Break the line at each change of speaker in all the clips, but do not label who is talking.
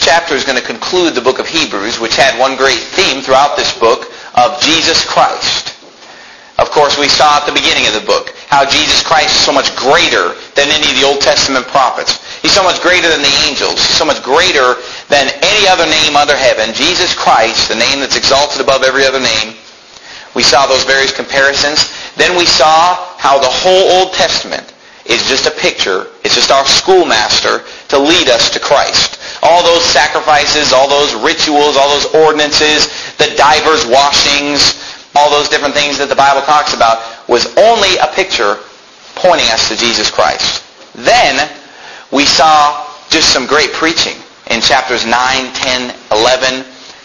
chapter is going to conclude the book of Hebrews, which had one great theme throughout this book of Jesus Christ. Of course, we saw at the beginning of the book how Jesus Christ is so much greater than any of the Old Testament prophets. He's so much greater than the angels. He's so much greater than any other name under heaven. Jesus Christ, the name that's exalted above every other name. We saw those various comparisons. Then we saw how the whole Old Testament is just a picture. It's just our schoolmaster to lead us to Christ. All those sacrifices, all those rituals, all those ordinances, the divers washings, all those different things that the Bible talks about was only a picture pointing us to Jesus Christ. Then we saw just some great preaching in chapters 9, 10, 11,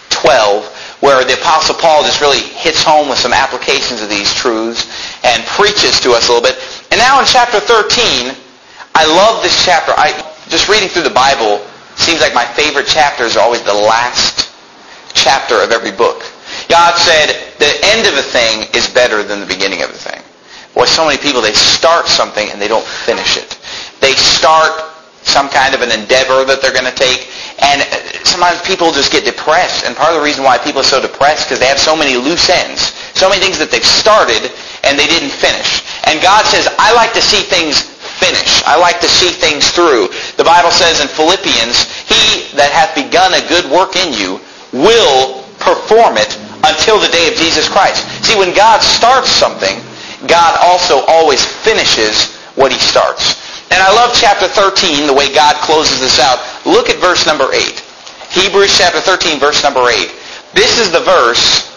12, where the Apostle Paul just really hits home with some applications of these truths and preaches to us a little bit. And now in chapter 13, I love this chapter. Just reading through the Bible, seems like my favorite chapters are always the last chapter of every book. God said, the end of a thing is better than the beginning of a thing. Boy, so many people, they start something and they don't finish it. They start some kind of an endeavor that they're going to take, and sometimes people just get depressed. And part of the reason why people are so depressed is because they have so many loose ends, so many things that they've started and they didn't finish. And God says, I like to see things finish. I like to see things through. The Bible says in Philippians, he that hath begun a good work in you will perform it until the day of Jesus Christ. See, when God starts something, God also always finishes what he starts. And I love chapter 13, the way God closes this out. Look at verse number 8. Hebrews chapter 13, verse number 8. This is the verse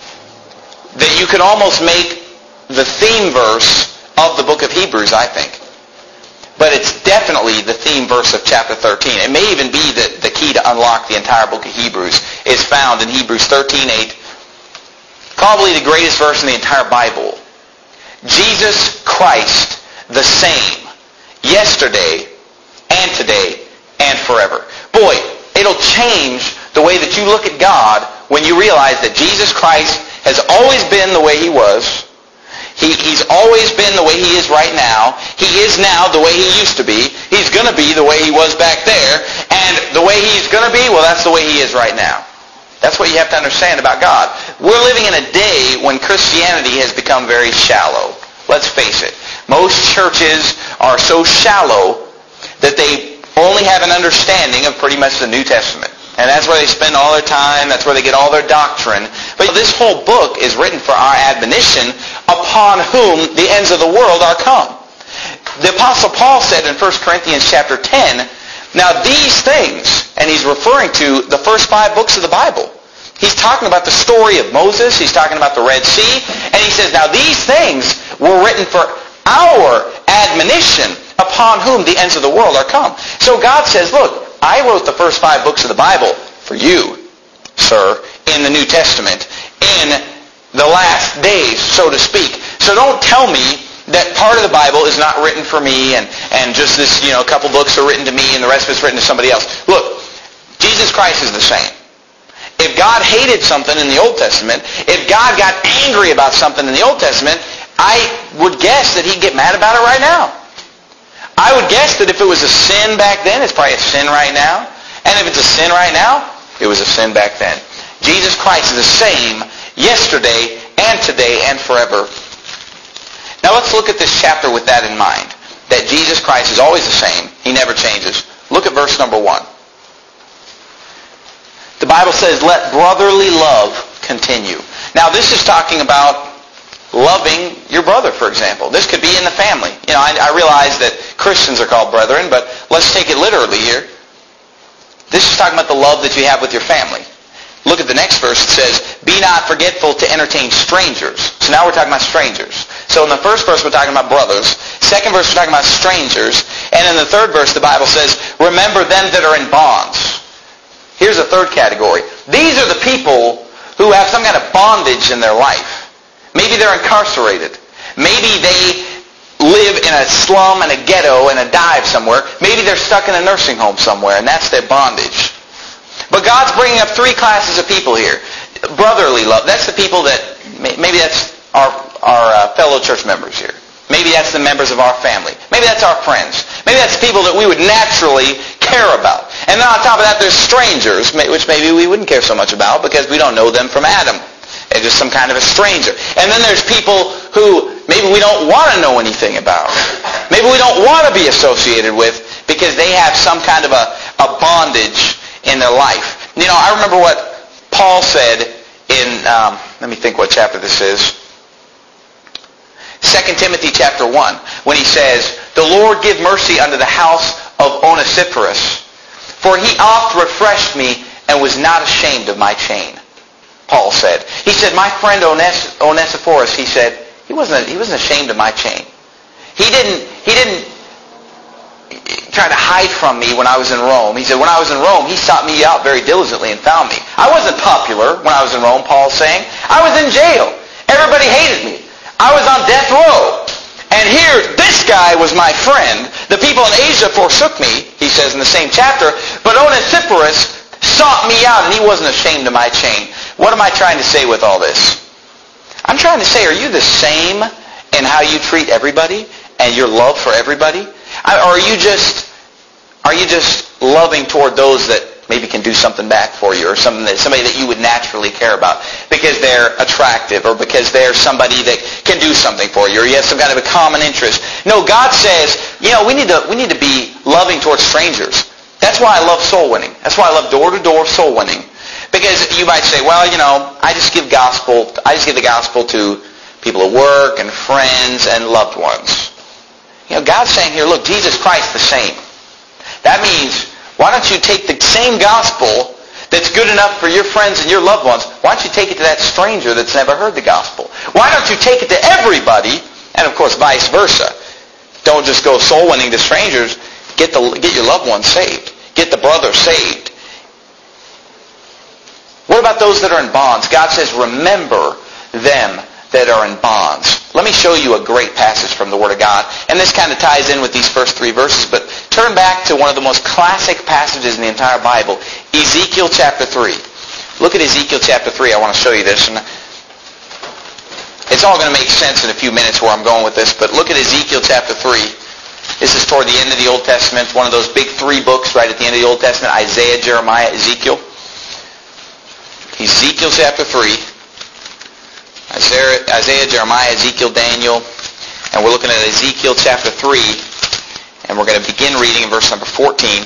that you could almost make the theme verse of the book of Hebrews, I think. But it's definitely the theme verse of chapter 13. It may even be the key to unlock the entire book of Hebrews. It's found in Hebrews 13:8. Probably the greatest verse in the entire Bible. Jesus Christ, the same, yesterday and today and forever. Boy, it'll change the way that you look at God when you realize that Jesus Christ has always been the way he was. He's always been the way he is right now. He is now the way he used to be. He's going to be the way he was back there. And the way he's going to be, well, that's the way he is right now. That's what you have to understand about God. We're living in a day when Christianity has become very shallow. Let's face it. Most churches are so shallow that they only have an understanding of pretty much the New Testament. And that's where they spend all their time. That's where they get all their doctrine. But this whole book is written for our admonition, upon whom the ends of the world are come. The Apostle Paul said in 1 Corinthians chapter 10, now these things, and he's referring to the first 5 books of the Bible. He's talking about the story of Moses. He's talking about the Red Sea. And he says, now these things were written for our admonition, upon whom the ends of the world are come. So God says, look, I wrote the first 5 books of the Bible for you, sir, in the New Testament, in the last days, so to speak. So don't tell me that part of the Bible is not written for me and just this, a couple books are written to me and the rest of it's written to somebody else. Look, Jesus Christ is the same. If God hated something in the Old Testament, if God got angry about something in the Old Testament, I would guess that he'd get mad about it right now. I would guess that if it was a sin back then, it's probably a sin right now. And if it's a sin right now, it was a sin back then. Jesus Christ is the same yesterday and today and forever. Now let's look at this chapter with that in mind. That Jesus Christ is always the same. He never changes. Look at verse number 1. The Bible says, let brotherly love continue. Now this is talking about loving your brother, for example. This could be in the family. I realize that Christians are called brethren, but let's take it literally here. This is talking about the love that you have with your family. Look at the next verse. It says, be not forgetful to entertain strangers. So now we're talking about strangers. So in the first verse we're talking about brothers. Second verse we're talking about strangers. And in the third verse the Bible says, remember them that are in bonds. Here's a third category. These are the people who have some kind of bondage in their life. Maybe they're incarcerated. Maybe they live in a slum and a ghetto and a dive somewhere. Maybe they're stuck in a nursing home somewhere, and that's their bondage. But God's bringing up 3 classes of people here. Brotherly love. That's the people that, maybe that's our fellow church members here. Maybe that's the members of our family. Maybe that's our friends. Maybe that's people that we would naturally care about. And then on top of that, there's strangers, which maybe we wouldn't care so much about because we don't know them from Adam. They're just some kind of a stranger. And then there's people who maybe we don't want to know anything about. Maybe we don't want to be associated with because they have some kind of a bondage in their life. You know, I remember what Paul said in, let me think what chapter this is. 2 Timothy chapter 1, when he says, "The Lord give mercy unto the house of Onesiphorus, for he oft refreshed me and was not ashamed of my chain." Paul said. He said, my friend Onesiphorus, he said, he wasn't ashamed of my chain. He didn't try to hide from me when I was in Rome. He said, when I was in Rome, he sought me out very diligently and found me. I wasn't popular when I was in Rome, Paul's saying. I was in jail. Everybody hated me. I was on death row. And here, this guy was my friend. The people in Asia forsook me, he says in the same chapter, but Onesiphorus sought me out, and he wasn't ashamed of my chain. What am I trying to say with all this? I'm trying to say, are you the same in how you treat everybody and your love for everybody? Or are you just loving toward those that maybe can do something back for you, or somebody that you would naturally care about because they're attractive, or because they're somebody that can do something for you, or you have some kind of a common interest? No, God says, you know, we need to be loving towards strangers. That's why I love soul winning. That's why I love door-to-door soul winning. Because you might say, well, you know, I just give the gospel to people at work and friends and loved ones. You know, God's saying here, look, Jesus Christ the same. That means, why don't you take the same gospel that's good enough for your friends and your loved ones, why don't you take it to that stranger that's never heard the gospel? Why don't you take it to everybody, and of course vice versa. Don't just go soul winning to strangers. Get your loved ones saved. Get the brother saved. What about those that are in bonds? God says, remember them that are in bonds. Let me show you a great passage from the Word of God. And this kind of ties in with these first three verses. But turn back to one of the most classic passages in the entire Bible, Ezekiel chapter 3. Look at Ezekiel chapter 3. I want to show you this. And it's all going to make sense in a few minutes where I'm going with this. But look at Ezekiel chapter 3. This is toward the end of the Old Testament. One of those big three books right at the end of the Old Testament. Isaiah, Jeremiah, Ezekiel. Ezekiel chapter 3. Isaiah, Jeremiah, Ezekiel, Daniel. And we're looking at Ezekiel chapter 3. And we're going to begin reading in verse number 14.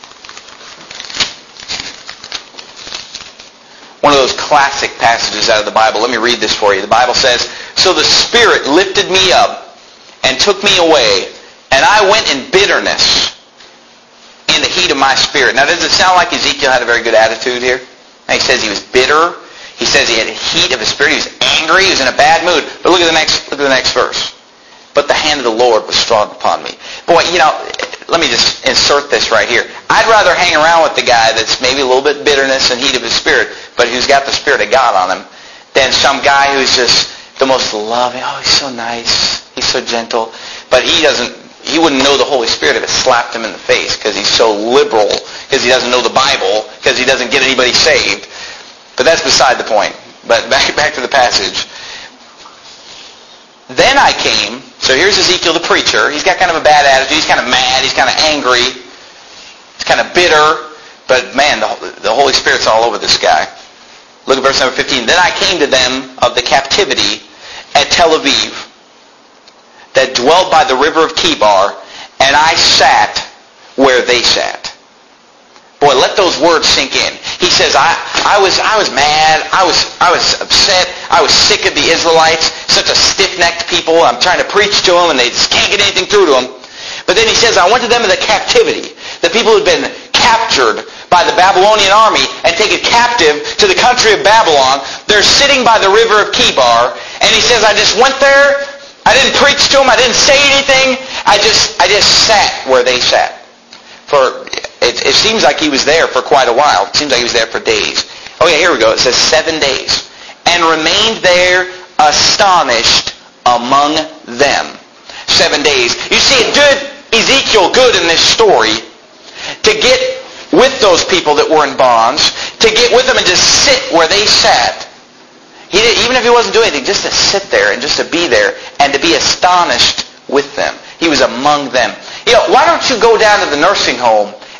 One of those classic passages out of the Bible. Let me read this for you. The Bible says, "So the Spirit lifted me up and took me away, and I went in bitterness in the heat of my spirit." Now, does it sound like Ezekiel had a very good attitude here? And he says he was bitter. He says he had a heat of his spirit. He was angry. He was in a bad mood. But look at the next verse. "But the hand of the Lord was strong upon me." Boy, you know, let me just insert this right here. I'd rather hang around with the guy that's maybe a little bit bitterness and heat of his spirit, but who's got the Spirit of God on him, than some guy who's just the most loving. Oh, he's so nice. He's so gentle. But he wouldn't know the Holy Spirit if it slapped him in the face because he's so liberal, because he doesn't know the Bible, because he doesn't get anybody saved. But that's beside the point. But back to the passage. "Then I came," so here's Ezekiel the preacher. He's got kind of a bad attitude. He's kind of mad. He's kind of angry. He's kind of bitter. But man, the Holy Spirit's all over this guy. Look at verse number 15. "Then I came to them of the captivity at Tel Aviv, that dwelt by the river of Chebar, and I sat where they sat." Boy, let those words sink in. He says, I was mad. I was upset. I was sick of the Israelites, such a stiff-necked people. I'm trying to preach to them, and they just can't get anything through to them. But then he says, I went to them in the captivity. The people who had been captured by the Babylonian army and taken captive to the country of Babylon. They're sitting by the river of Chebar, and he says, I just went there. I didn't preach to them. I didn't say anything. I just sat where they sat. It seems like he was there for quite a while. It seems like he was there for days. Oh yeah, here we go. It says 7 days. "And remained there astonished among them." 7 days. You see, it did Ezekiel good in this story to get with those people that were in bonds, to get with them and just sit where they sat. Even if he wasn't doing anything, just to sit there and just to be there and to be astonished with them. He was among them. You know, why don't you go down to the nursing home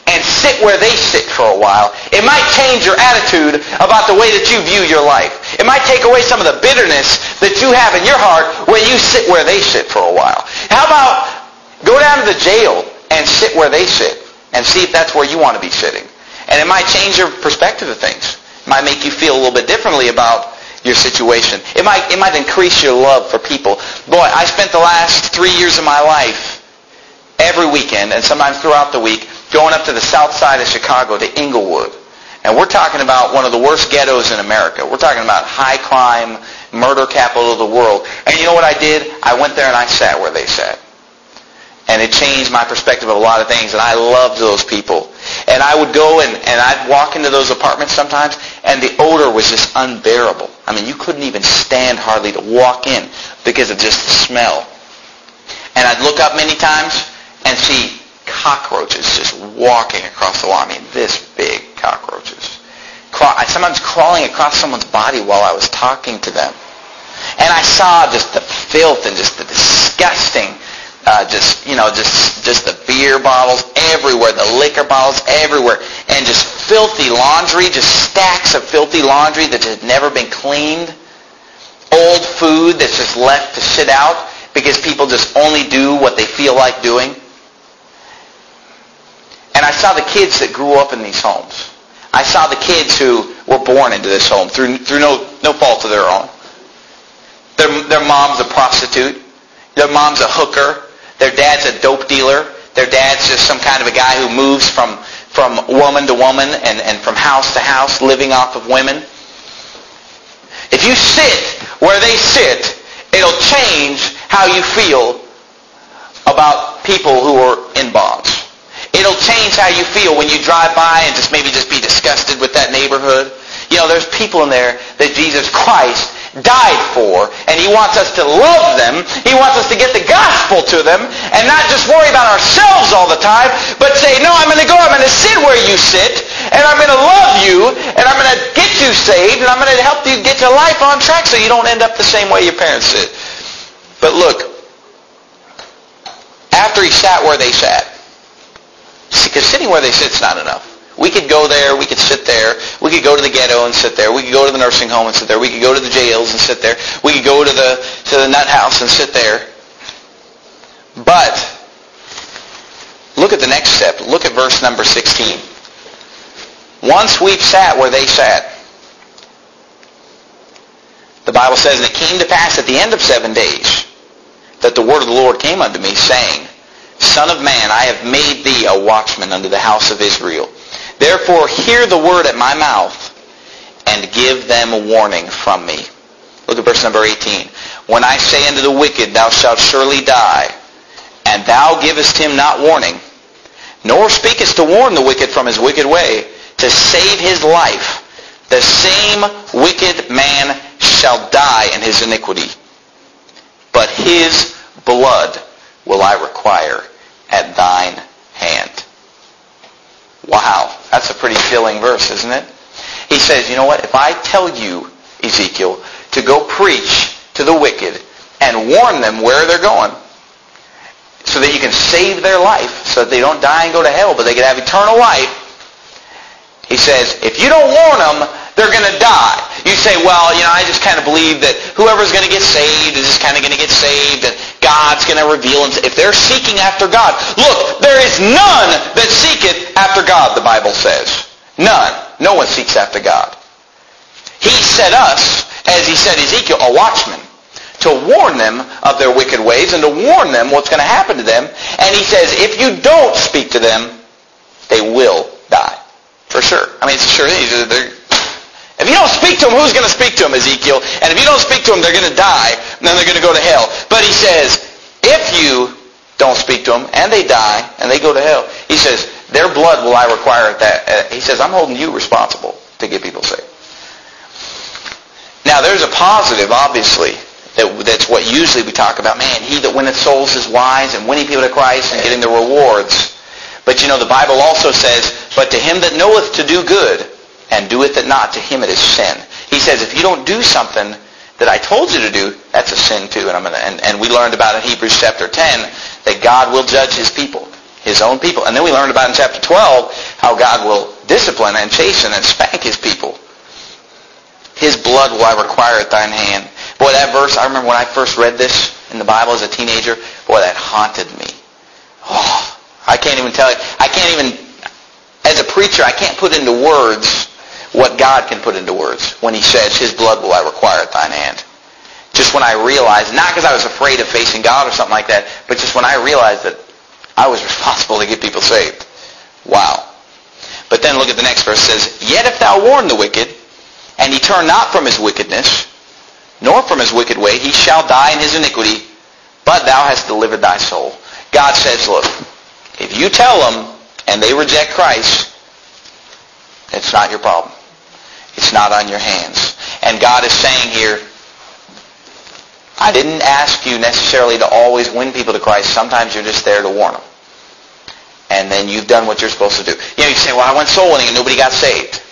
and sit where they sit for a while, it might change your attitude about the way that you view your life. It might take away some of the bitterness that you have in your heart when you sit where they sit for a while. How about go down to the jail and sit where they sit and see if that's where you want to be sitting. And it might change your perspective of things. It might make you feel a little bit differently about your situation. It might increase your love for people. Boy, I spent the last 3 years of my life every weekend and sometimes throughout the week going up to the south side of Chicago to Inglewood. And we're talking about one of the worst ghettos in America. We're talking about high crime, murder capital of the world. And you know what I did? I went there and I sat where they sat. And it changed my perspective of a lot of things. And I loved those people. And I would go and I'd walk into those apartments sometimes, and the odor was just unbearable. I mean, you couldn't even stand hardly to walk in because of just the smell. And I'd look up many times and see cockroaches just walking across the wall. I mean, this big cockroaches. Sometimes crawling across someone's body while I was talking to them. And I saw just the filth and just the disgusting, just the beer bottles everywhere, the liquor bottles everywhere, and just filthy laundry, just stacks of filthy laundry that had never been cleaned. Old food that's just left to sit out because people just only do what they feel like doing. And I saw the kids that grew up in these homes. I saw the kids who were born into this home through no fault of their own. Their mom's a prostitute. Their mom's a hooker. Their dad's a dope dealer. Their dad's just some kind of a guy who moves from woman to woman and from house to house, living off of women. If you sit where they sit, it'll change how you feel about people who are in bonds. It'll change how you feel when you drive by and just be disgusted with that neighborhood. You know, there's people in there that Jesus Christ died for, and he wants us to love them. He wants us to get the gospel to them and not just worry about ourselves all the time, but say, no, I'm going to sit where you sit, and I'm going to love you, and I'm going to get you saved, and I'm going to help you get your life on track so you don't end up the same way your parents did. But look, after he sat where they sat, because sitting where they sit is not enough. We could go there, we could sit there, we could go to the ghetto and sit there, we could go to the nursing home and sit there, we could go to the jails and sit there, we could go to the nut house and sit there. But look at the next step. Look at verse number 16. Once we've sat where they sat, the Bible says, and it came to pass at the end of 7 days that the word of the Lord came unto me, saying, Son of man, I have made thee a watchman unto the house of Israel. Therefore hear the word at my mouth, and give them a warning from me. Look at verse number 18. When I say unto the wicked, thou shalt surely die, and thou givest him not warning, nor speakest to warn the wicked from his wicked way, to save his life, the same wicked man shall die in his iniquity. But his blood will I require at thine hand. Wow, that's a pretty chilling verse, isn't it? He says, you know what? If I tell you, Ezekiel, to go preach to the wicked and warn them where they're going so that you can save their life, so that they don't die and go to hell, but they can have eternal life, he says, if you don't warn them, they're going to die. You say, well, I just kind of believe that whoever's going to get saved is just kind of going to get saved, and God's going to reveal himself. If they're seeking after God, look, there is none that seeketh after God, the Bible says. None. No one seeks after God. He set us, as he said Ezekiel, a watchman, to warn them of their wicked ways and to warn them what's going to happen to them. And he says, if you don't speak to them, they will die. For sure. I mean, it's sure. If you don't speak to them, who's going to speak to them, Ezekiel? And if you don't speak to them, they're going to die, and then they're going to go to hell. But he says, if you don't speak to them, and they die, and they go to hell, he says, their blood will I require at that. He says, I'm holding you responsible to get people saved. Now, there's a positive, obviously, that's what usually we talk about. Man, he that winneth souls is wise, and winning people to Christ and getting the rewards. But the Bible also says, but to him that knoweth to do good, and doeth it not, to him it is sin. He says, if you don't do something that I told you to do, that's a sin too. And we learned about in Hebrews chapter 10 that God will judge his people. His own people. And then we learned about in chapter 12 how God will discipline and chasten and spank His people. His blood will I require at thine hand. Boy, that verse, I remember when I first read this in the Bible as a teenager, boy, that haunted me. Oh, I can't even tell you. I can't even, as a preacher, I can't put into words what God can put into words when He says, His blood will I require at thine hand. Just when I realized, not because I was afraid of facing God or something like that, but just when I realized that I was responsible to get people saved. Wow. But then look at the next verse. It says, Yet if thou warn the wicked, and he turn not from his wickedness, nor from his wicked way, he shall die in his iniquity, but thou hast delivered thy soul. God says, look, if you tell them and they reject Christ, it's not your problem. It's not on your hands. And God is saying here, I didn't ask you necessarily to always win people to Christ. Sometimes you're just there to warn them. And then you've done what you're supposed to do. You know, you say, well, I went soul winning and nobody got saved.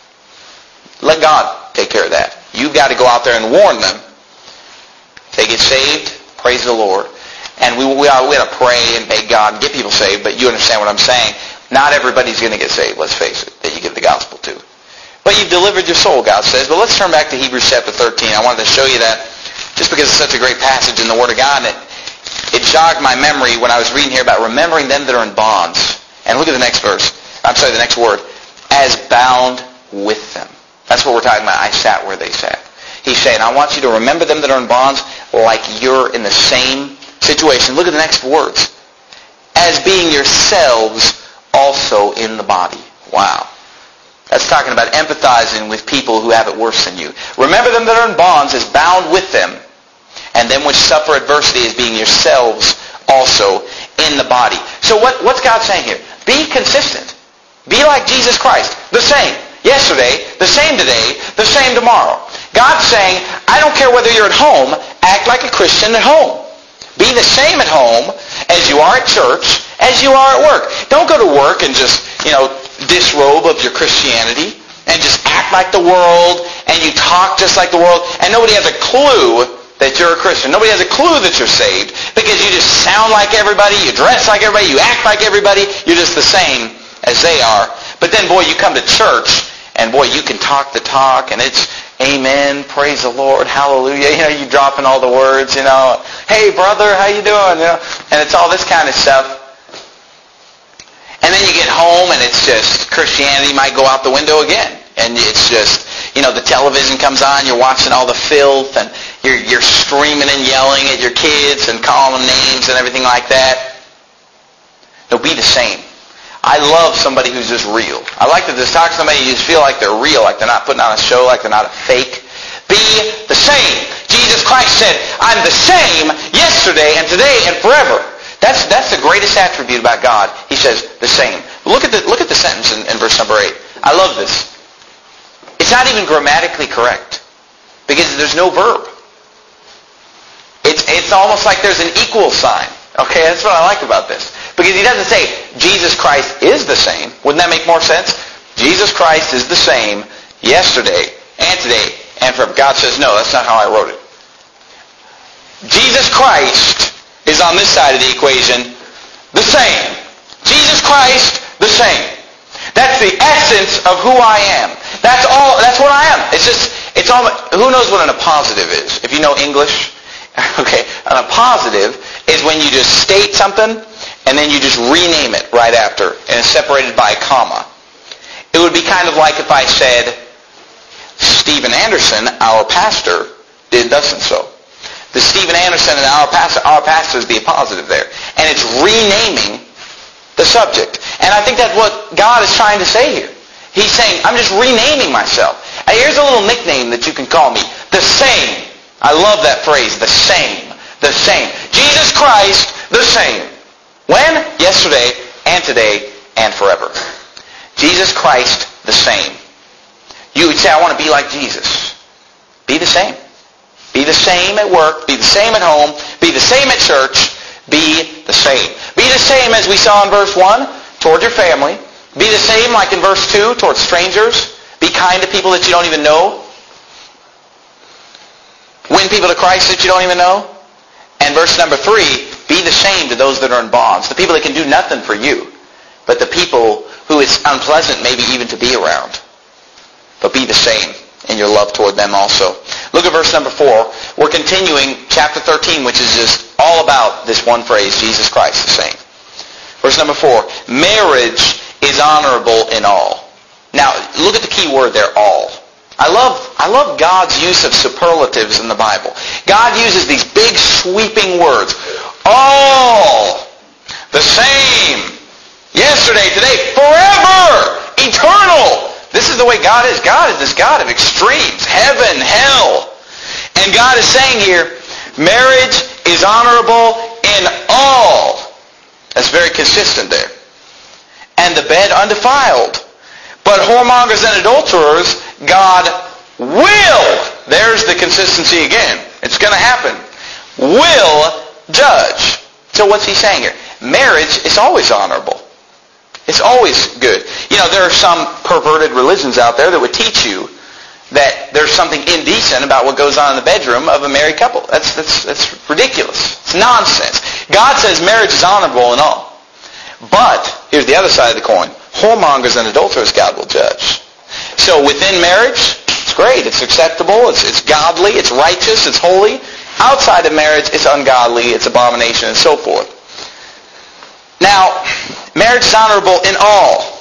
Let God take care of that. You've got to go out there and warn them. If they get saved, praise the Lord. And we got to pray and beg God and get people saved, but you understand what I'm saying. Not everybody's going to get saved, let's face it, that you give the gospel to. But you've delivered your soul, God says. But let's turn back to Hebrews chapter 13. I wanted to show you that just because it's such a great passage in the Word of God. It jogged my memory when I was reading here about remembering them that are in bonds. And look at the next verse. The next word. As bound with them. That's what we're talking about. I sat where they sat. He's saying, I want you to remember them that are in bonds like you're in the same situation. Look at the next words. As being yourselves also in the body. Wow. That's talking about empathizing with people who have it worse than you. Remember them that are in bonds as bound with them, and them which suffer adversity as being yourselves also in the body. So what's God saying here? Be consistent. Be like Jesus Christ. The same. Yesterday, the same today, the same tomorrow. God's saying, I don't care whether you're at home, act like a Christian at home. Be the same at home as you are at church, as you are at work. Don't go to work and just, disrobe of your Christianity and just act like the world and you talk just like the world and nobody has a clue that you're a Christian. Nobody has a clue that you're saved because you just sound like everybody, you dress like everybody, you act like everybody, you're just the same as they are. But then, boy, you come to church and, boy, you can talk the talk and it's amen, praise the Lord, hallelujah. You dropping all the words, hey, brother, how you doing? And it's all this kind of stuff. And then you get home and it's just Christianity might go out the window again. And it's just, the television comes on, you're watching all the filth and you're screaming and yelling at your kids and calling them names and everything like that. No, be the same. I love somebody who's just real. I like to just talk to somebody you just feel like they're real, like they're not putting on a show, like they're not a fake. Be the same. Jesus Christ said, I'm the same yesterday and today and forever. That's the greatest attribute about God. He says the same. Look at the sentence in verse number 8. I love this. It's not even grammatically correct because there's no verb. It's almost like there's an equal sign. Okay, that's what I like about this. Because he doesn't say Jesus Christ is the same. Wouldn't that make more sense? Jesus Christ is the same yesterday and today and forever. God says, no, that's not how I wrote it. Jesus Christ is on this side of the equation the same. Jesus Christ, the same. That's the essence of who I am. That's what I am. It's all, who knows what an appositive is? If you know English, okay, an appositive is when you just state something and then you just rename it right after and it's separated by a comma. It would be kind of like if I said, Stephen Anderson, our pastor, did thus and so. The Stephen Anderson and our pastor is the appositive there. And it's renaming the subject. And I think that's what God is trying to say here. He's saying, I'm just renaming myself. And here's a little nickname that you can call me. The same. I love that phrase, the same. The same. Jesus Christ, the same. When? Yesterday and today and forever. Jesus Christ, the same. You would say, I want to be like Jesus. Be the same. Be the same at work. Be the same at home. Be the same at church. Be the same. Be the same as we saw in verse 1 toward your family. Be the same like in verse 2 towards strangers. Be kind to people that you don't even know. Win people to Christ that you don't even know. And verse number 3, Be the same to those that are in bonds, the people that can do nothing for you, but the people who it's unpleasant maybe even to be around. But be the same in your love toward them also. Look at verse number 4. We're continuing chapter 13, which is just all about this one phrase, Jesus Christ the same. Verse number 4. Marriage is honorable in all. Now, look at the key word there, all. I love God's use of superlatives in the Bible. God uses these big sweeping words. All. The same. Yesterday, today, forever. Eternal. This is the way God is. God is this God of extremes. Heaven, hell. And God is saying here, marriage is honorable in all. That's very consistent there. And the bed undefiled. But whoremongers and adulterers, God will, there's the consistency again. It's going to happen. Will judge. So what's he saying here? Marriage is always honorable. It's always good. You know, there are some perverted religions out there that would teach you that there's something indecent about what goes on in the bedroom of a married couple. That's ridiculous. It's nonsense. God says marriage is honorable and all. But, here's the other side of the coin. Whoremongers and adulterers God will judge. So within marriage, it's great. It's acceptable. It's godly. It's righteous. It's holy. Outside of marriage, it's ungodly. It's abomination and so forth. Now, marriage is honorable in all.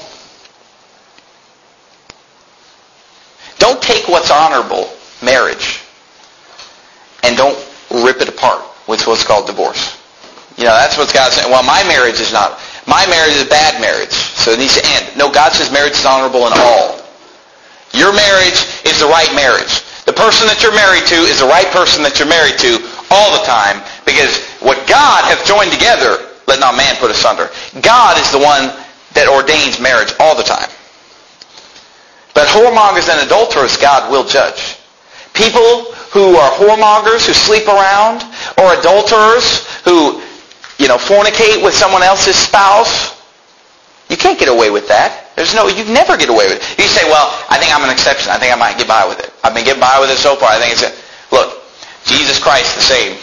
Don't take what's honorable, marriage, and don't rip it apart with what's called divorce. You know, that's what God's saying. Well, my marriage is a bad marriage, so it needs to end. No, God says marriage is honorable in all. Your marriage is the right marriage. The person that you're married to is the right person that you're married to all the time, because what God hath joined together, let not man put asunder. God is the one that ordains marriage all the time. But whoremongers and adulterers, God will judge. People who are whoremongers, who sleep around, or adulterers who, fornicate with someone else's spouse, you can't get away with that. You never get away with it. You say, well, I think I'm an exception. I think I might get by with it. I've been getting by with it so far. I think look, Jesus Christ the same.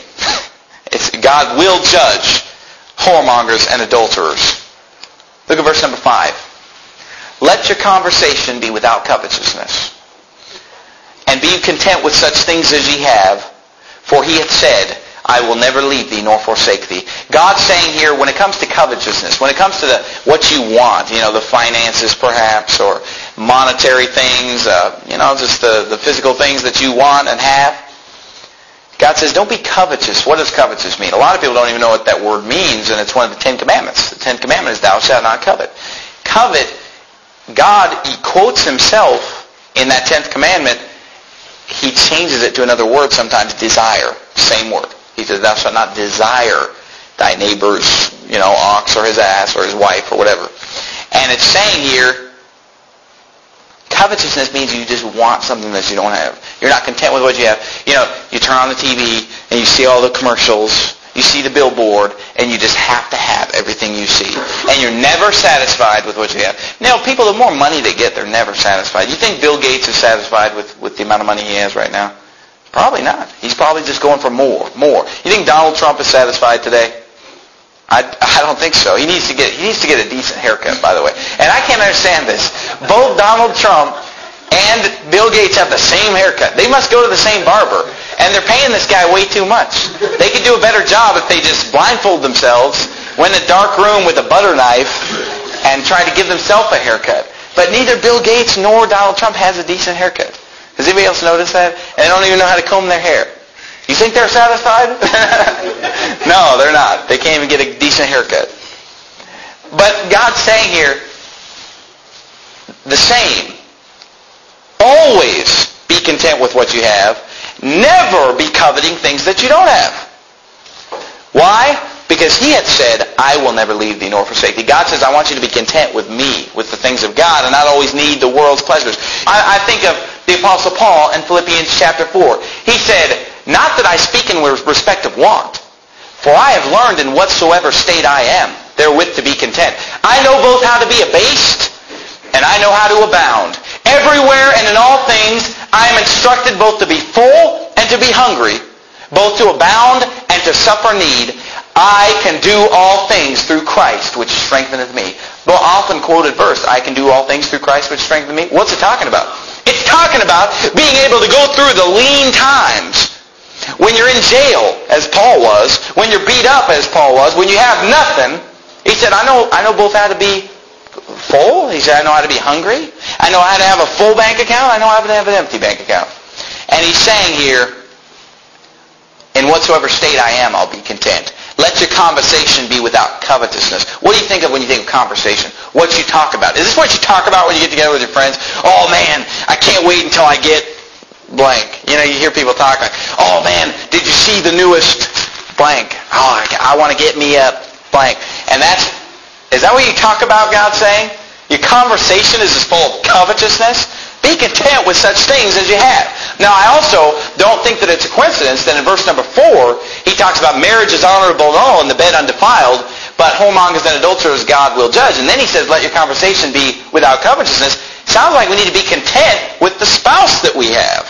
God will judge whoremongers and adulterers. Look at verse number 5. Let your conversation be without covetousness, and be content with such things as ye have, for he hath said, I will never leave thee nor forsake thee. God's saying here, when it comes to covetousness, when it comes to what you want, the finances perhaps, or monetary things, just the physical things that you want and have, God says, don't be covetous. What does covetous mean? A lot of people don't even know what that word means, and it's one of the 10 Commandments. The 10 Commandments is, thou shalt not covet. Covet, God, he quotes himself in that 10th commandment. He changes it to another word sometimes, desire. Same word. He says, thou shalt not desire thy neighbor's, ox or his ass or his wife or whatever. And it's saying here, covetousness means you just want something that you don't have. You're not content with what you have. You turn on the TV and you see all the commercials, you see the billboard, and you just have to have everything you see. And you're never satisfied with what you have. People, the more money they get, they're never satisfied. You think Bill Gates is satisfied with the amount of money he has right now? Probably not. He's probably just going for more. You think Donald Trump is satisfied today? I don't think so. He needs to get a decent haircut, by the way. And I can't understand this. Both Donald Trump and Bill Gates have the same haircut. They must go to the same barber. And they're paying this guy way too much. They could do a better job if they just blindfold themselves, went in a dark room with a butter knife, and tried to give themselves a haircut. But neither Bill Gates nor Donald Trump has a decent haircut. Has anybody else noticed that? And they don't even know how to comb their hair. You think they're satisfied? No, they're not. They can't even get a decent haircut. But God's saying here, the same. Always be content with what you have. Never be coveting things that you don't have. Why? Because he had said, I will never leave thee nor forsake thee. God says, I want you to be content with me, with the things of God, and not always need the world's pleasures. I think of the Apostle Paul in Philippians chapter 4. He said, not that I speak in respect of want, for I have learned in whatsoever state I am, therewith to be content. I know both how to be abased, and I know how to abound. Everywhere and in all things, I am instructed both to be full and to be hungry, both to abound and to suffer need. I can do all things through Christ, which strengtheneth me. The often quoted verse, I can do all things through Christ, which strengtheneth me. What's it talking about? It's talking about being able to go through the lean times. When you're in jail, as Paul was, when you're beat up, as Paul was, when you have nothing. He said, I know both how to be full. He said, I know how to be hungry. I know how to have a full bank account. I know how to have an empty bank account. And he's saying here, in whatsoever state I am, I'll be content. Let your conversation be without covetousness. What do you think of when you think of conversation? What you talk about? Is this what you talk about when you get together with your friends? Oh man, I can't wait until I get blank. You know, you hear people talk like, oh man, did you see the newest blank? Oh, I want to get me a blank. And is that what you talk about, God saying? Your conversation is as full of covetousness? Be content with such things as you have. Now, I also don't think that it's a coincidence that in verse number 4, he talks about marriage is honorable and all, and the bed undefiled, but whoremongers and adulterers God will judge. And then he says, let your conversation be without covetousness. Sounds like we need to be content with the spouse that we have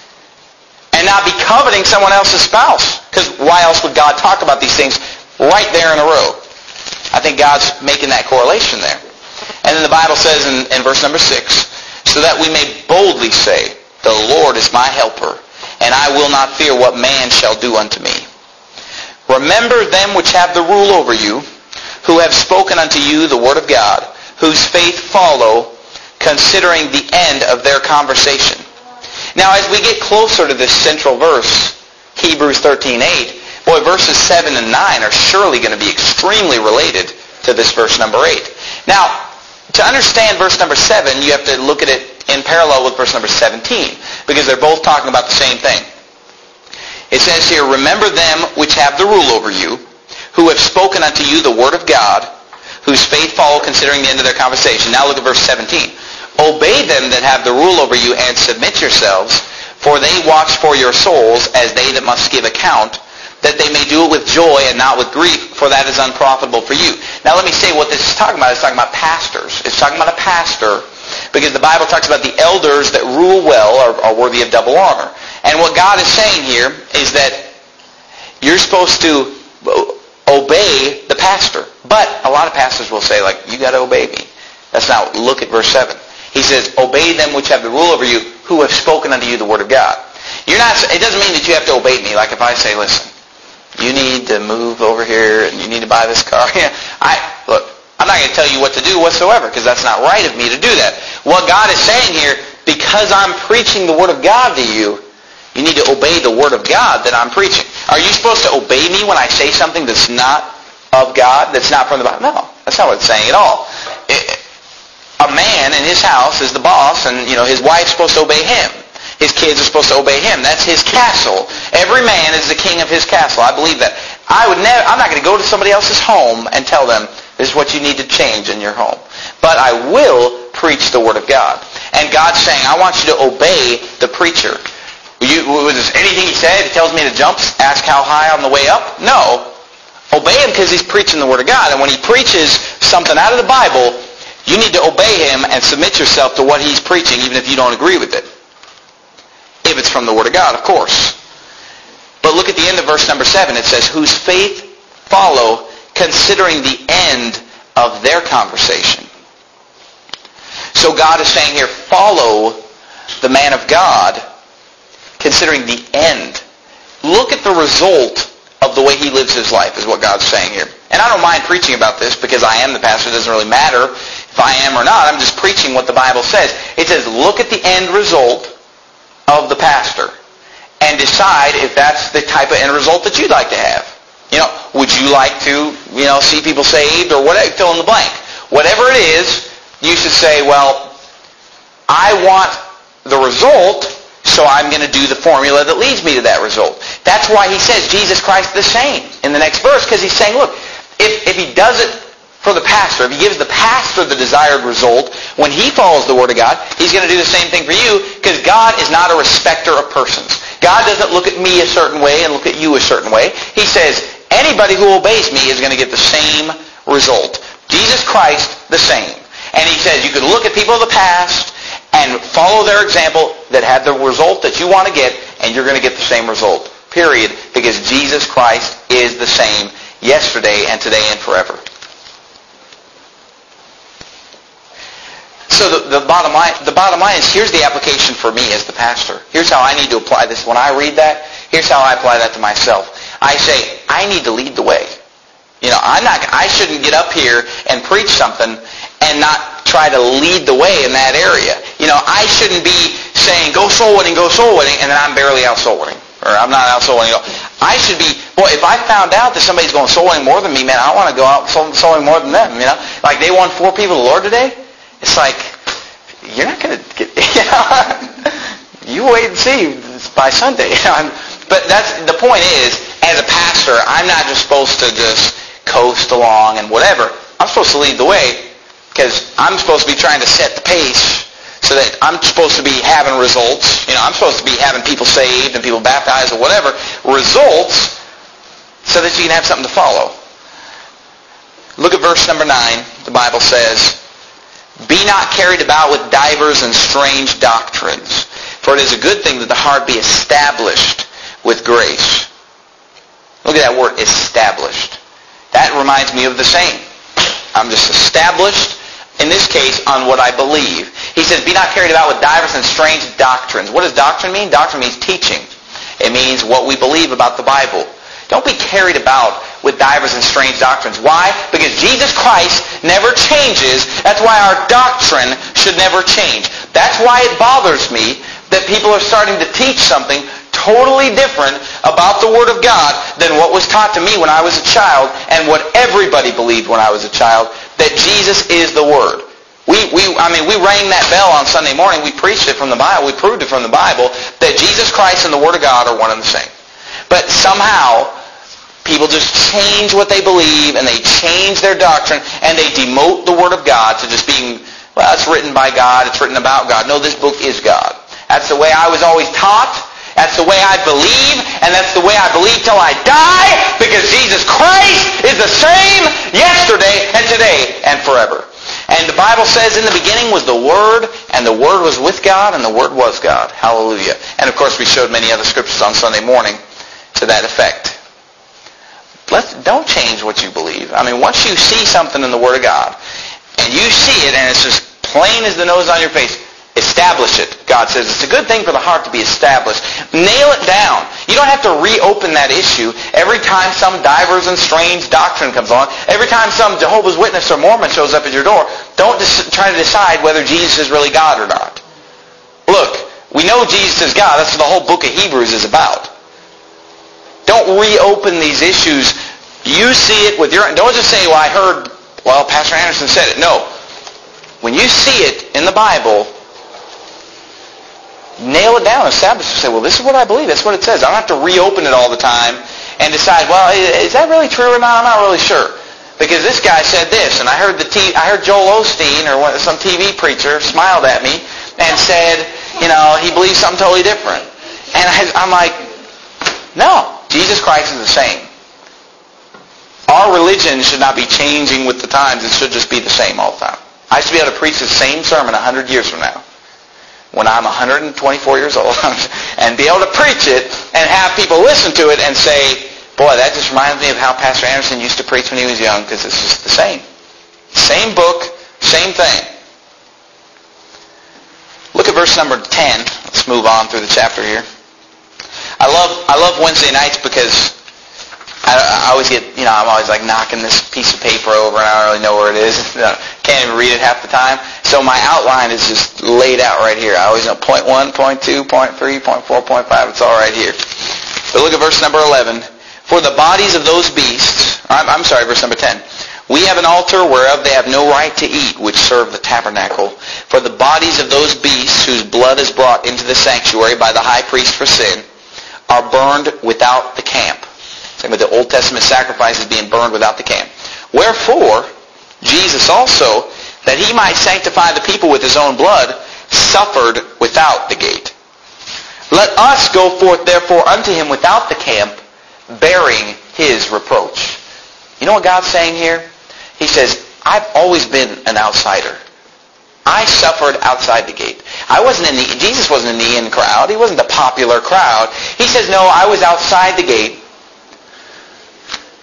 and not be coveting someone else's spouse. Because why else would God talk about these things right there in a row? I think God's making that correlation there. And then the Bible says in verse number 6, so that we may boldly say, the Lord is my helper, and I will not fear what man shall do unto me. Remember them which have the rule over you, who have spoken unto you the word of God, whose faith follow, considering the end of their conversation. Now, as we get closer to this central verse, Hebrews 13:8, boy, verses 7 and 9 are surely going to be extremely related to this verse number 8. Now, to understand verse number 7, you have to look at it in parallel with verse number 17, because they're both talking about the same thing. It says here, remember them which have the rule over you, who have spoken unto you the word of God, whose faith follow, considering the end of their conversation. Now look at verse 17. Obey them that have the rule over you, and submit yourselves, for they watch for your souls as they that must give account, that they may do it with joy and not with grief, for that is unprofitable for you. Now let me say what this is talking about. It's talking about pastors. It's talking about a pastor, because the Bible talks about the elders that rule well are worthy of double honor. And what God is saying here is that you're supposed to obey the pastor. But a lot of pastors will say, like, you got to obey me. That's not. Look at verse 7. He says, obey them which have the rule over you, who have spoken unto you the word of God. It doesn't mean that you have to obey me. Like if I say, listen, you need to move over here and you need to buy this car. Look, I'm not going to tell you what to do whatsoever, because that's not right of me to do that. What God is saying here, because I'm preaching the word of God to you, you need to obey the word of God that I'm preaching. Are you supposed to obey me when I say something that's not of God, that's not from the Bible? No, that's not what it's saying at all. A man in his house is the boss, and his wife's supposed to obey him. His kids are supposed to obey him. That's his castle. Every man is the king of his castle. I believe that. I'm not going to go to somebody else's home and tell them, this is what you need to change in your home. But I will preach the word of God. And God's saying, I want you to obey the preacher. Was this anything he said? He tells me to jump, ask how high on the way up? No. Obey him because he's preaching the word of God. And when he preaches something out of the Bible, you need to obey him and submit yourself to what he's preaching, even if you don't agree with it. If it's from the word of God, of course. But look at the end of verse number 7. It says, whose faith follow, considering the end of their conversation. So God is saying here, follow the man of God, considering the end. Look at the result of the way he lives his life, is what God's saying here. And I don't mind preaching about this because I am the pastor. It doesn't really matter if I am or not. I'm just preaching what the Bible says. It says, look at the end result of the pastor and decide if that's the type of end result that you'd like to have. Would you like to, see people saved or whatever, fill in the blank. Whatever it is, you should say, well, I want the result, so I'm going to do the formula that leads me to that result. That's why he says Jesus Christ the same in the next verse, because he's saying, look, if he does it for the pastor, if he gives the pastor the desired result, when he follows the word of God, he's going to do the same thing for you, because God is not a respecter of persons. God doesn't look at me a certain way and look at you a certain way. He says, anybody who obeys me is going to get the same result. Jesus Christ, the same. And he says, you can look at people of the past and follow their example that had the result that you want to get, and you're going to get the same result. Period. Because Jesus Christ is the same yesterday and today and forever. So the bottom line is, here's the application for me as the pastor. Here's how I need to apply this. When I read that, here's how I apply that to myself. I say, I need to lead the way. I shouldn't get up here and preach something and not try to lead the way in that area. I shouldn't be saying, go soul winning, and then I'm barely out soul winning. Or I'm not out soul winning. I should be, if I found out that somebody's going soul winning more than me, man, I want to go out soul winning more than them. Like they won 4 people to the Lord today. It's like, you're not going to get, you wait and see by Sunday. But the point is, as a pastor, I'm not just supposed to just coast along and whatever. I'm supposed to lead the way because I'm supposed to be trying to set the pace so that I'm supposed to be having results. I'm supposed to be having people saved and people baptized or whatever. Results so that you can have something to follow. Look at verse number 9. The Bible says, be not carried about with divers and strange doctrines, for it is a good thing that the heart be established with grace. Look at that word, established. That reminds me of the same. I'm just established, in this case, on what I believe. He says, be not carried about with divers and strange doctrines. What does doctrine mean? Doctrine means teaching. It means what we believe about the Bible. Don't be carried about with divers and strange doctrines. Why? Because Jesus Christ never changes. That's why our doctrine should never change. That's why it bothers me that people are starting to teach something totally different about the Word of God than what was taught to me when I was a child and what everybody believed when I was a child, that Jesus is the Word. We rang that bell on Sunday morning. We preached it from the Bible. We proved it from the Bible that Jesus Christ and the Word of God are one and the same. But somehow, people just change what they believe and they change their doctrine and they demote the Word of God to just being, well, it's written by God, it's written about God. No, this book is God. That's the way I was always taught. That's the way I believe, and that's the way I believe till I die, because Jesus Christ is the same yesterday and today and forever. And the Bible says in the beginning was the Word, and the Word was with God, and the Word was God. Hallelujah. And of course we showed many other scriptures on Sunday morning to that effect. Don't change what you believe. Once you see something in the Word of God, and you see it, and it's just plain as the nose on your face, establish it. God says it's a good thing for the heart to be established. Nail it down. You don't have to reopen that issue every time some divers and strange doctrine comes on. Every time some Jehovah's Witness or Mormon shows up at your door. Don't try to decide whether Jesus is really God or not. Look, we know Jesus is God. That's what the whole book of Hebrews is about. Don't reopen these issues. You see it with your... Don't just say, Pastor Anderson said it. No. When you see it in the Bible, nail it down, establish it. Say, this is what I believe. That's what it says. I don't have to reopen it all the time and decide, is that really true or not? I'm not really sure. Because this guy said this, and I heard Joel Osteen or some TV preacher smiled at me and said, he believes something totally different. And I'm like, no, Jesus Christ is the same. Our religion should not be changing with the times. It should just be the same all the time. I should be able to preach the same sermon 100 years from now, when I'm 124 years old, and be able to preach it and have people listen to it and say, boy, that just reminds me of how Pastor Anderson used to preach when he was young, because it's just the same. Same book, same thing. Look at verse number 10. Let's move on through the chapter here. I love Wednesday nights because I always get, I'm always like knocking this piece of paper over and I don't really know where it is. Can't even read it half the time. So my outline is just laid out right here. I always know point 1, point 2, point 3, point 4, point 5. It's all right here. But look at verse number 11. For the bodies of those beasts, verse number 10. We have an altar whereof they have no right to eat, which serve the tabernacle. For the bodies of those beasts whose blood is brought into the sanctuary by the high priest for sin are burned without the camp. Same with the Old Testament sacrifices being burned without the camp. Wherefore, Jesus also, that he might sanctify the people with his own blood, suffered without the gate. Let us go forth therefore unto him without the camp, bearing his reproach. You know what God's saying here? He says, I've always been an outsider. I suffered outside the gate. Jesus wasn't in the in crowd. He wasn't the popular crowd. He says, no, I was outside the gate.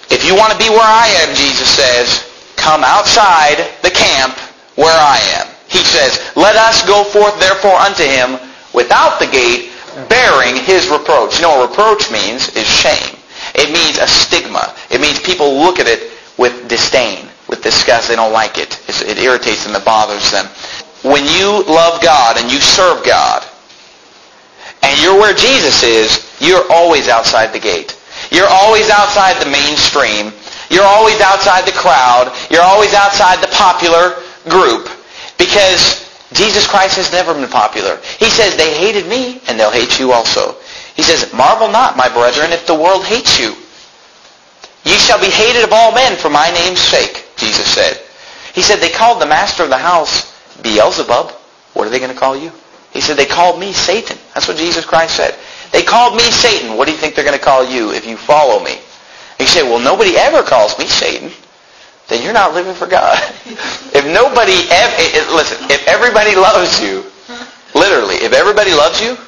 If you want to be where I am, Jesus says, come outside the camp where I am. He says, let us go forth therefore unto him without the gate, bearing his reproach. You know what reproach means is shame. It means a stigma. It means people look at it with disdain, with disgust. They don't like it. It irritates them. It bothers them. When you love God and you serve God, and you're where Jesus is, you're always outside the gate. You're always outside the mainstream. You're always outside the crowd. You're always outside the popular group. Because Jesus Christ has never been popular. He says, they hated me, and they'll hate you also. He says, marvel not, my brethren, if the world hates you. Ye shall be hated of all men for my name's sake, Jesus said. He said, they called the master of the house Beelzebub. What are they going to call you? He said, they called me Satan. That's what Jesus Christ said. They called me Satan. What do you think they're going to call you if you follow me? And you say, well, nobody ever calls me Satan. Then you're not living for God. If nobody ever, listen, if everybody loves you, literally, if everybody loves you,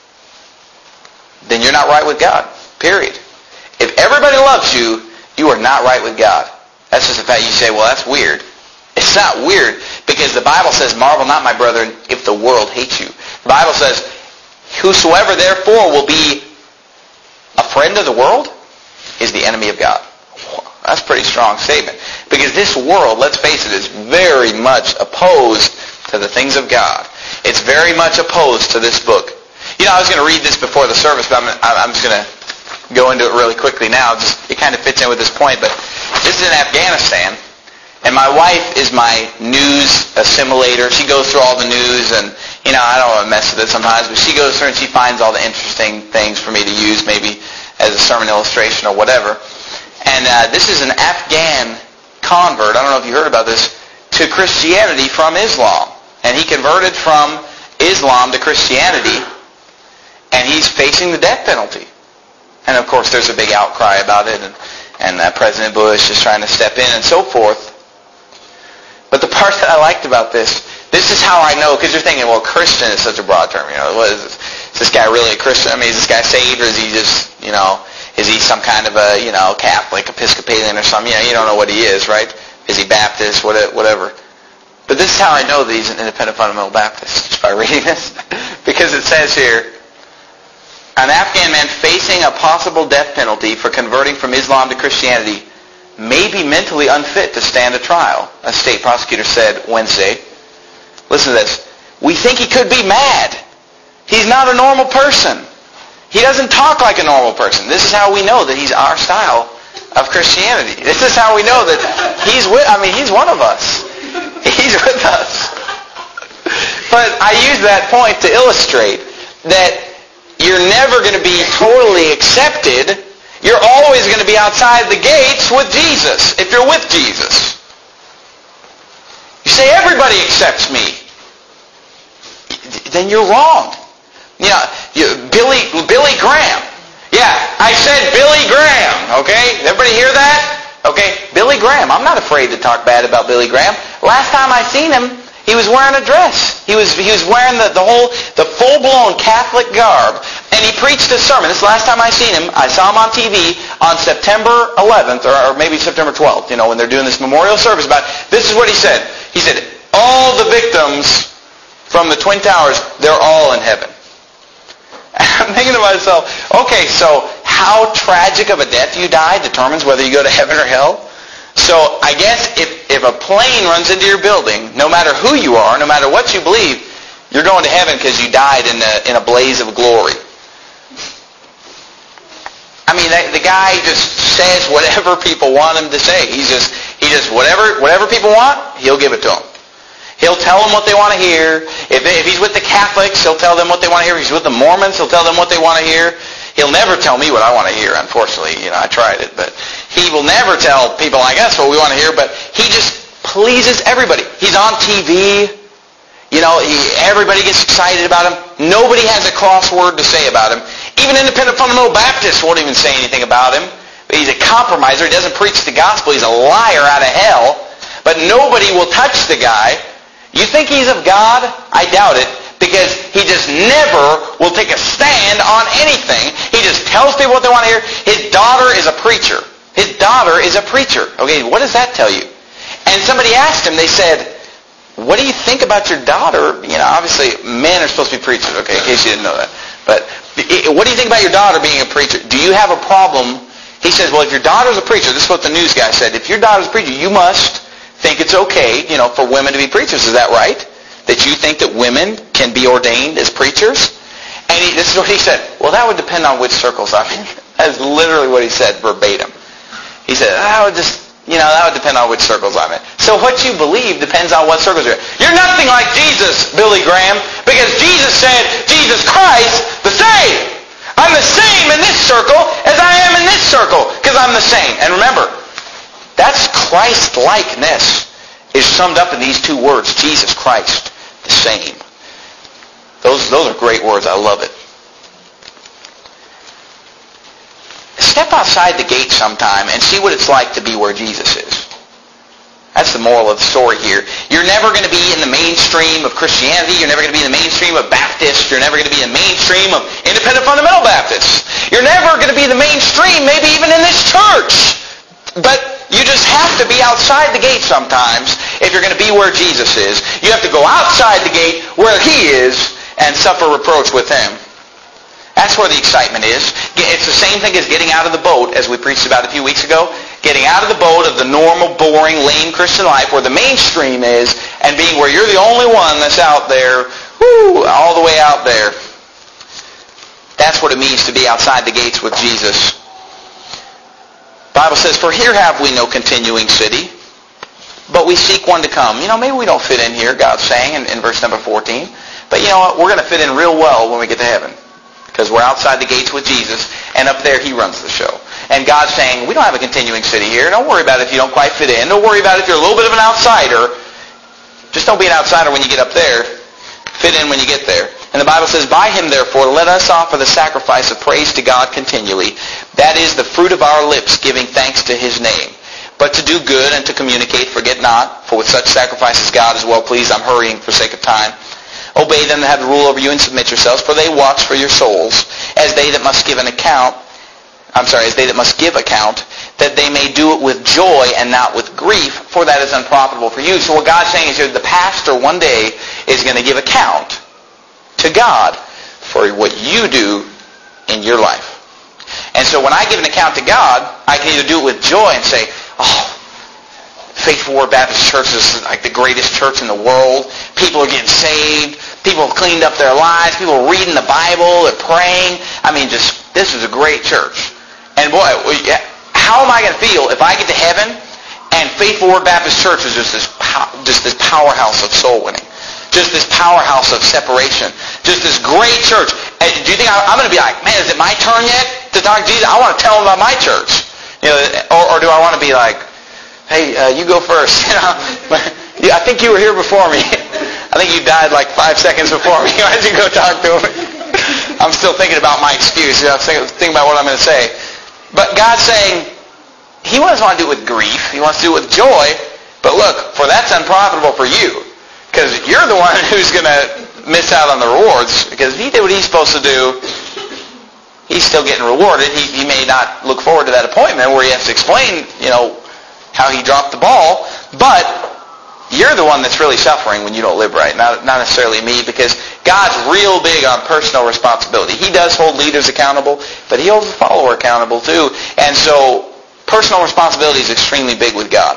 then you're not right with God. Period. If everybody loves you, you are not right with God. That's just the fact. You say, well, that's weird. It's not weird because the Bible says, marvel not, my brethren, if the world hates you. The Bible says, whosoever therefore will be a friend of the world is the enemy of God. That's a pretty strong statement. Because this world, let's face it, is very much opposed to the things of God. It's very much opposed to this book. You know, I was going to read this before the service, but I'm just going to go into it really quickly now. It kind of fits in with this point, but this is in Afghanistan. And my wife is my news assimilator. She goes through all the news, and, you know, I don't want to mess with it sometimes, but she goes through and she finds all the interesting things for me to use, maybe as a sermon illustration or whatever. And this is an Afghan convert, I don't know if you heard about this, to Christianity from Islam. And he converted from Islam to Christianity, and he's facing the death penalty. And of course there's a big outcry about it, and President Bush is trying to step in and so forth. But the part that I liked about this is how I know, because you're thinking, well, Christian is such a broad term. You know, what is this? Is this guy really a Christian? I mean, is this guy saved, or is he just, you know, is he some kind of a, you know, Catholic, Episcopalian or something? You know, you don't know what he is, right? Is he Baptist, whatever. But this is how I know that he's an independent fundamental Baptist, just by reading this. Because it says here, an Afghan man facing a possible death penalty for converting from Islam to Christianity may be mentally unfit to stand a trial, a state prosecutor said Wednesday. Listen to this. We think he could be mad. He's not a normal person. He doesn't talk like a normal person. This is how we know that he's our style of Christianity. This is how we know that he's one of us. He's with us. But I use that point to illustrate that you're never going to be totally accepted. You're always going to be outside the gates with Jesus, if you're with Jesus. You say, everybody accepts me. Then you're wrong. You know, Billy Graham. Yeah, I said Billy Graham, okay? Everybody hear that? Okay, Billy Graham. I'm not afraid to talk bad about Billy Graham. Last time I seen him, he was wearing a dress. He was wearing the full-blown Catholic garb, and he preached a sermon. This is the last time I seen him. I saw him on TV on September 11th, or maybe September 12th, you know, when they're doing this memorial service. But this is what he said. He said, all the victims from the Twin Towers, they're all in heaven. I'm thinking to myself, okay, so how tragic of a death you die determines whether you go to heaven or hell? So I guess if a plane runs into your building, no matter who you are, no matter what you believe, you're going to heaven because you died in a blaze of glory. I mean, the guy just says whatever people want him to say. He just whatever people want, he'll give it to them. He'll tell them what they want to hear. If he's with the Catholics, he'll tell them what they want to hear. If he's with the Mormons, he'll tell them what they want to hear. He'll never tell me what I want to hear, unfortunately. You know, I tried it. But he will never tell people like us what we want to hear, but he just pleases everybody. He's on TV. You know, everybody gets excited about him. Nobody has a cross word to say about him. Even independent fundamental Baptists won't even say anything about him. But he's a compromiser. He doesn't preach the gospel. He's a liar out of hell. But nobody will touch the guy. You think he's of God? I doubt it, because he just never will take a stand on anything. He just tells people what they want to hear. His daughter is a preacher. His daughter is a preacher. Okay, what does that tell you? And somebody asked him, they said, what do you think about your daughter? You know, obviously men are supposed to be preachers, okay, in case you didn't know that. But what do you think about your daughter being a preacher? Do you have a problem? He says, well, if your daughter's a preacher, this is what the news guy said, if your daughter's a preacher, you must think it's okay, you know, for women to be preachers. Is that right? That you think that women can be ordained as preachers? And this is what he said, well, that would depend on which circles I'm in. That's literally what he said verbatim. He said, that would depend on which circles I'm in. So what you believe depends on what circles you're in. You're nothing like Jesus, Billy Graham, because Jesus said, Jesus Christ, the same. I'm the same in this circle as I am in this circle, because I'm the same. And remember, that's Christ-likeness is summed up in these two words, Jesus Christ, the same. Those are great words. I love it. Step outside the gate sometime and see what it's like to be where Jesus is. That's the moral of the story here. You're never going to be in the mainstream of Christianity. You're never going to be in the mainstream of Baptists. You're never going to be in the mainstream of independent fundamental Baptists. You're never going to be in the mainstream, maybe even in this church. But you just have to be outside the gate sometimes if you're going to be where Jesus is. You have to go outside the gate where he is and suffer reproach with him. That's where the excitement is. It's the same thing as getting out of the boat, as we preached about a few weeks ago. Getting out of the boat of the normal, boring, lame Christian life where the mainstream is, and being where you're the only one that's out there, all the way out there. That's what it means to be outside the gates with Jesus. The Bible says, for here have we no continuing city, but we seek one to come. You know, maybe we don't fit in here, God's saying in verse number 14. But you know what? We're going to fit in real well when we get to heaven. Because we're outside the gates with Jesus, and up there he runs the show. And God's saying, we don't have a continuing city here. Don't worry about it if you don't quite fit in. Don't worry about it if you're a little bit of an outsider. Just don't be an outsider when you get up there. Fit in when you get there. And the Bible says, by him therefore let us offer the sacrifice of praise to God continually. That is the fruit of our lips, giving thanks to his name. But to do good and to communicate, forget not, for with such sacrifices God is well pleased. I'm hurrying for sake of time. Obey them that have the rule over you and submit yourselves, for they watch for your souls, as they that must give account, that they may do it with joy and not with grief, for that is unprofitable for you. So what God's saying is the pastor one day is going to give account to God for what you do in your life. And so when I give an account to God, I can either do it with joy and say, Faithful Word Baptist Church is like the greatest church in the world. People are getting saved. People have cleaned up their lives. People are reading the Bible. They're praying. I mean, this is a great church. And boy, how am I going to feel if I get to heaven and Faithful Word Baptist Church is just this powerhouse of soul winning, just this powerhouse of separation, just this great church? And do you think I'm going to be like, man, is it my turn yet to talk to Jesus? I want to tell him about my church. You know, or do I want to be like, hey, you go first. I think you were here before me. I think you died like 5 seconds before me. Why don't you go talk to him? I'm still thinking about my excuse. I'm thinking about what I'm going to say. But God's saying, he doesn't want to do it with grief. He wants to do it with joy. But look, for that's unprofitable for you. Because you're the one who's going to miss out on the rewards. Because if he did what he's supposed to do, he's still getting rewarded. He may not look forward to that appointment where he has to explain, how he dropped the ball, but you're the one that's really suffering when you don't live right, not necessarily me, because God's real big on personal responsibility. He does hold leaders accountable, but he holds the follower accountable too. And so personal responsibility is extremely big with God.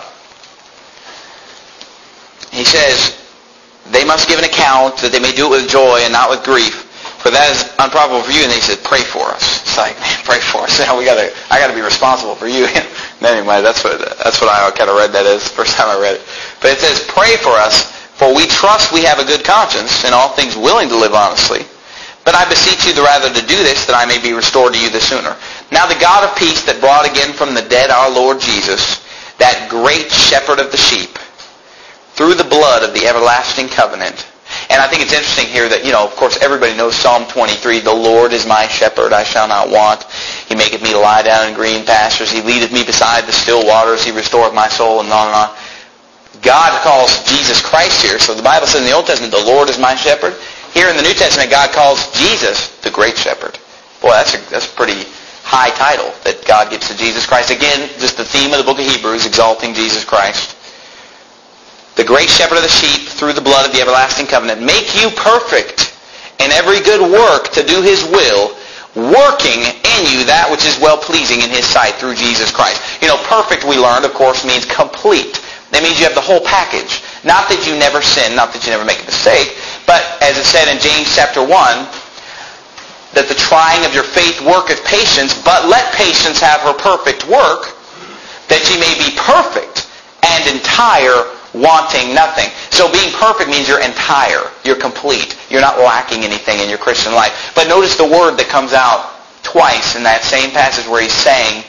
He says, they must give an account that they may do it with joy and not with grief, for that is unprofitable for you. And he said, pray for us. It's like, man, pray for us. I got to be responsible for you. Anyway, that's what I kind of read that as the first time I read it. But it says, pray for us, for we trust we have a good conscience, in all things willing to live honestly. But I beseech you the rather to do this, that I may be restored to you the sooner. Now the God of peace that brought again from the dead our Lord Jesus, that great shepherd of the sheep, through the blood of the everlasting covenant. And I think it's interesting here that, of course, everybody knows Psalm 23, the Lord is my shepherd, I shall not want. He maketh me to lie down in green pastures. He leadeth me beside the still waters. He restoreth my soul, and on and on. God calls Jesus Christ here. So the Bible says in the Old Testament, the Lord is my shepherd. Here in the New Testament, God calls Jesus the great shepherd. Boy, that's a pretty high title that God gives to Jesus Christ. Again, just the theme of the book of Hebrews, exalting Jesus Christ. The great shepherd of the sheep, through the blood of the everlasting covenant, make you perfect in every good work to do his will, working in you that which is well-pleasing in his sight through Jesus Christ. Perfect, we learned, of course, means complete. That means you have the whole package. Not that you never sin, not that you never make a mistake, but as it said in James chapter 1, that the trying of your faith worketh patience, but let patience have her perfect work, that ye may be perfect and entire, wanting nothing. So being perfect means you're entire, you're complete, you're not lacking anything in your Christian life. But notice the word that comes out twice in that same passage where he's saying,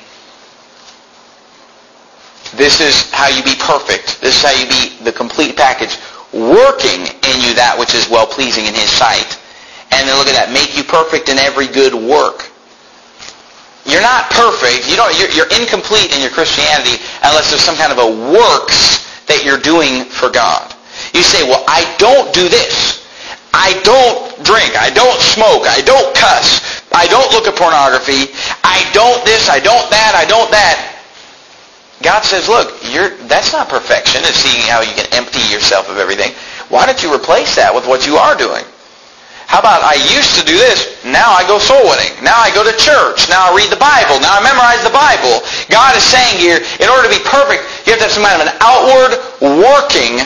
this is how you be perfect, this is how you be the complete package, working in you that which is well-pleasing in his sight. And then look at that, make you perfect in every good work. You're not perfect, you're incomplete in your Christianity unless there's some kind of a works that you're doing for God. You say, well, I don't do this. I don't drink. I don't smoke. I don't cuss. I don't look at pornography. I don't this. I don't that. I don't that. God says, look, that's not perfection. It's seeing how you can empty yourself of everything. Why don't you replace that with what you are doing? How about, I used to do this, now I go soul winning. Now I go to church. Now I read the Bible. Now I memorize the Bible. God is saying here, in order to be perfect, you have to have some kind of an outward working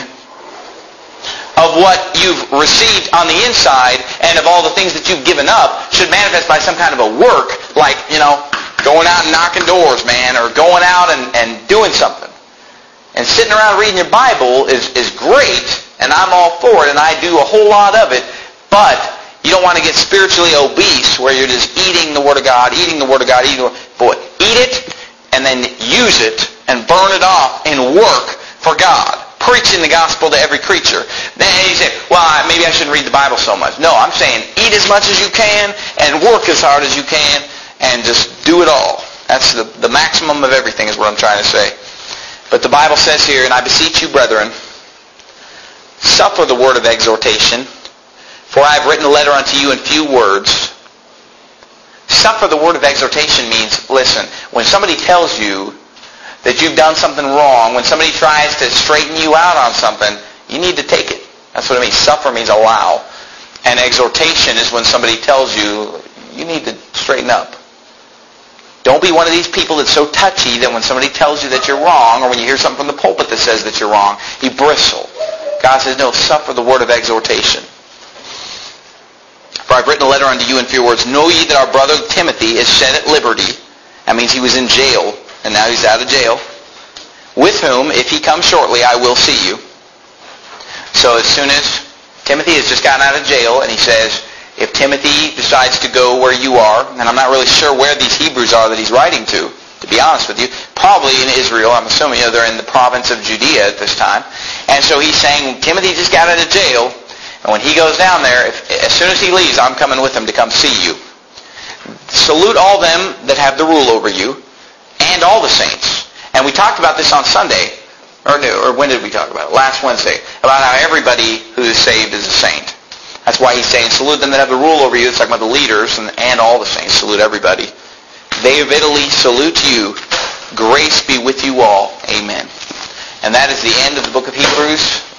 of what you've received on the inside and of all the things that you've given up should manifest by some kind of a work, like, going out and knocking doors, man, or going out and doing something. And sitting around reading your Bible is great, and I'm all for it, and I do a whole lot of it. But you don't want to get spiritually obese where you're just eating the Word of God, eating the Word of God, eating the Word. Boy, eat it and then use it and burn it off and work for God. Preaching the gospel to every creature. Then you say, well, maybe I shouldn't read the Bible so much. No, I'm saying eat as much as you can and work as hard as you can and just do it all. That's the maximum of everything is what I'm trying to say. But the Bible says here, and I beseech you, brethren, suffer the word of exhortation, for I have written a letter unto you in few words. Suffer the word of exhortation means, listen, when somebody tells you that you've done something wrong, when somebody tries to straighten you out on something, you need to take it. That's what it means. Suffer means allow. And exhortation is when somebody tells you, you need to straighten up. Don't be one of these people that's so touchy that when somebody tells you that you're wrong, or when you hear something from the pulpit that says that you're wrong, you bristle. God says, no, suffer the word of exhortation. For I've written a letter unto you in few words. Know ye that our brother Timothy is set at liberty. That means he was in jail, and now he's out of jail. With whom, if he comes shortly, I will see you. So as soon as Timothy has just gotten out of jail, and he says, if Timothy decides to go where you are, and I'm not really sure where these Hebrews are that he's writing to be honest with you, probably in Israel. I'm assuming they're in the province of Judea at this time. And so he's saying, Timothy just got out of jail, and when he goes down there, as soon as he leaves, I'm coming with him to come see you. Salute all them that have the rule over you, and all the saints. And we talked about this on Sunday, or when did we talk about it? Last Wednesday, about how everybody who is saved is a saint. That's why he's saying, salute them that have the rule over you. It's talking about the leaders and all the saints. Salute everybody. They of Italy salute you. Grace be with you all. Amen. And that is the end of the book of Hebrews.